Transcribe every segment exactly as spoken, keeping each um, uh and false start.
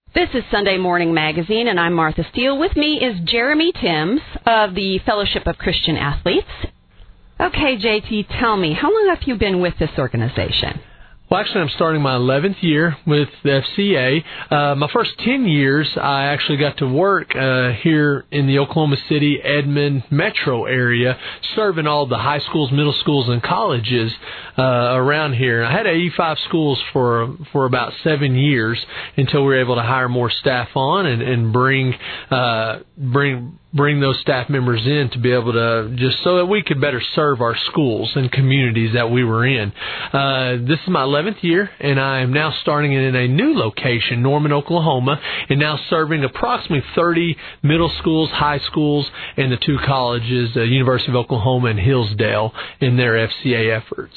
This is Sunday Morning Magazine, and I'm Martha Steele. With me is Jeremy Timms of the Fellowship of Christian Athletes. Okay, J T, tell me, how long have you been with this organization? Well, actually, I'm starting my eleventh year with the F C A. Uh, my first ten years, I actually got to work uh, here in the Oklahoma City, Edmond metro area, serving all the high schools, middle schools, and colleges uh, around here. I had eighty-five schools for for about seven years until we were able to hire more staff on and, and bring uh, bring. bring those staff members in to be able to just so that we could better serve our schools and communities that we were in. Uh, this is my eleventh year, and I am now starting in a new location, Norman, Oklahoma, and now serving approximately thirty middle schools, high schools, and the two colleges, the University of Oklahoma and Hillsdale, in their F C A efforts.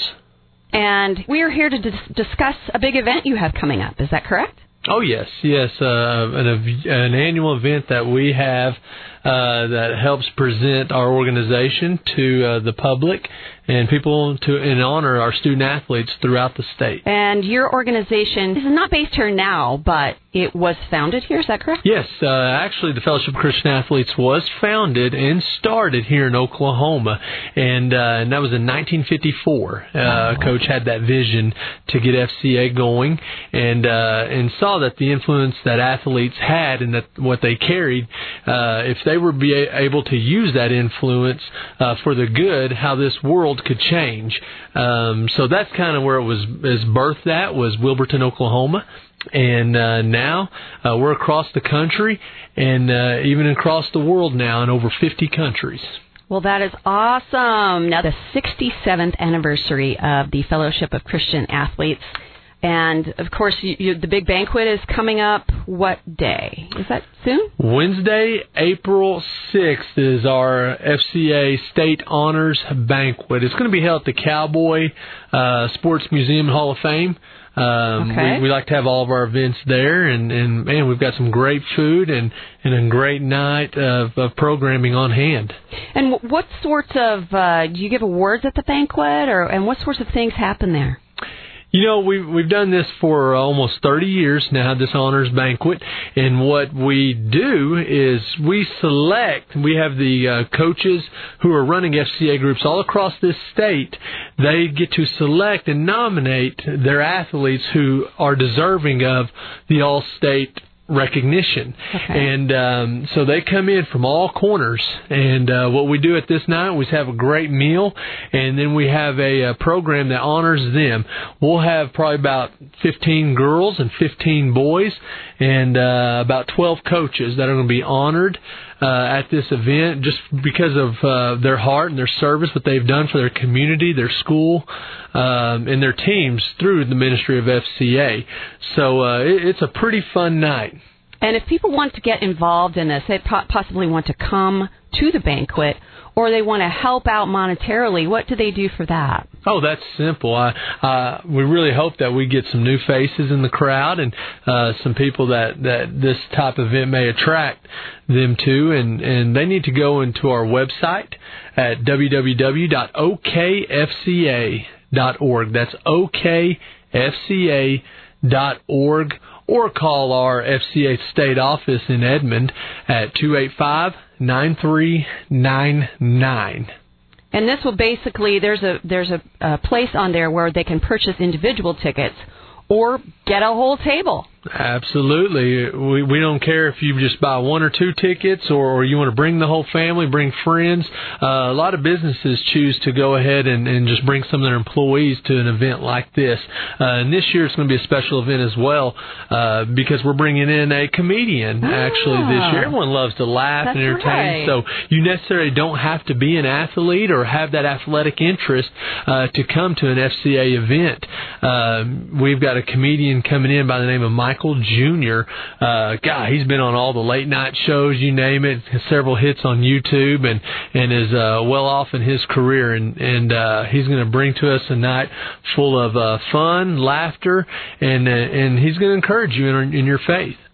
And we are here to dis- discuss a big event you have coming up. Is that correct? Oh, yes, yes, uh, an, an annual event that we have uh, that helps present our organization to uh, the public and people to and honor our student athletes throughout the state. And your organization is not based here now, but it was founded here, is that correct? Yes, uh, actually the Fellowship of Christian Athletes was founded and started here in Oklahoma, and, uh, and that was in nineteen fifty-four. Uh, wow. Coach had that vision to get F C A going, and uh, and saw that the influence that athletes had and that what they carried, uh, if they were be able to use that influence uh, for the good, how this world could change. Um, so that's kind of where it was is birthed at, was Wilburton, Oklahoma. And uh, now uh, we're across the country and uh, even across the world now in over fifty countries. Well, that is awesome. Now, the sixty-seventh anniversary of the Fellowship of Christian Athletes. And, of course, you, you, the big banquet is coming up what day? Is that soon? Wednesday, April sixth is our F C A State Honors Banquet. It's going to be held at the Cowboy uh, Sports Museum Hall of Fame. Um, okay. we, we like to have all of our events there, and, and man, we've got some great food and, and a great night of, of programming on hand. And what sorts of, uh, do you give awards at the banquet, or and what sorts of things happen there? You know, we've, we've done this for almost thirty years now, this honors banquet, and what we do is we select, we have the uh, coaches who are running F C A groups all across this state. They get to select and nominate their athletes who are deserving of the all-state recognition. Okay. And um, so they come in from all corners, and uh, what we do at this night was have a great meal, and then we have a, a program that honors them. We'll have probably about fifteen girls and fifteen boys, and uh, about twelve coaches that are going to be honored uh, at this event just because of uh, their heart and their service, what they've done for their community, their school, um, and their teams through the ministry of F C A. So uh, it, it's a pretty fun night. And if people want to get involved in this, they possibly want to come to the banquet, or they want to help out monetarily, what do they do for that? Oh, that's simple. I, uh, we really hope that we get some new faces in the crowd and uh, some people that, that this type of event may attract them to, and, and they need to go into our website at w w w dot o k f c a dot org. That's o k f c a dot org, or call our F C A state office in Edmond at two eight five, nine three nine nine. And this will basically, there's a there's a, a place on there where they can purchase individual tickets or get a whole table. Absolutely. We we don't care if you just buy one or two tickets, or, or you want to bring the whole family, bring friends. Uh, a lot of businesses choose to go ahead and, and just bring some of their employees to an event like this. Uh, and this year it's going to be a special event as well uh, because we're bringing in a comedian, ah, actually, this year. Everyone loves to laugh and entertain, right. So you necessarily don't have to be an athlete or have that athletic interest uh, to come to an F C A event. Uh, we've got a comedian coming in by the name of Mike Michael Junior Uh, God, he's been on all the late night shows, you name it, several hits on YouTube, and and is uh, well off in his career. And and uh, he's going to bring to us a night full of uh, fun, laughter, and uh, and he's going to encourage you in, in your faith.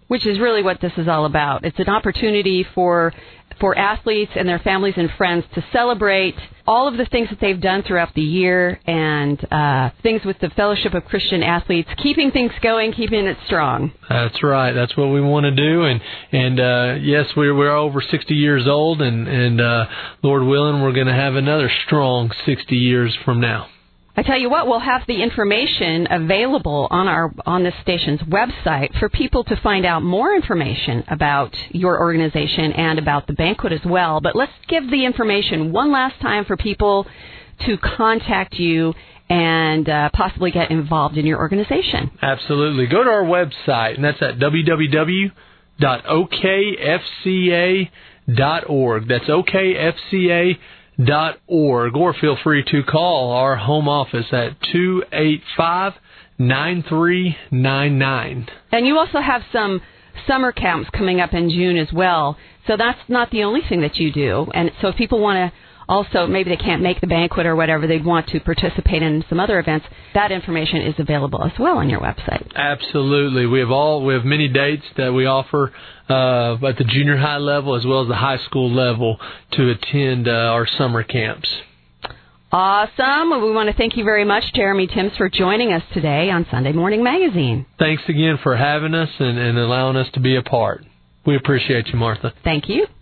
which is really what this is all about. It's an opportunity for for athletes and their families and friends to celebrate all of the things that they've done throughout the year and uh, things with the Fellowship of Christian Athletes, keeping things going, keeping it strong. That's right. That's what we want to do. And, and uh, yes, we're, we're over sixty years old, and, and uh, Lord willing, we're going to have another strong sixty years from now. I tell you what, we'll have the information available on our on this station's website for people to find out more information about your organization and about the banquet as well. But let's give the information one last time for people to contact you and uh, possibly get involved in your organization. Absolutely. Go to our website, and that's at w w w dot o k f c a dot org. That's O K F C A dot org, or feel free to call our home office at two eight five, nine three nine nine. And you also have some summer camps coming up in June as well, so that's not the only thing that you do. And so if people want to also, maybe they can't make the banquet or whatever, they'd want to participate in some other events, that information is available as well on your website. Absolutely. We have all we have many dates that we offer uh, at the junior high level as well as the high school level to attend uh, our summer camps. Awesome. We want to thank you very much, Jeremy Timms, for joining us today on Sunday Morning Magazine. Thanks again for having us and, and allowing us to be a part. We appreciate you, Martha. Thank you.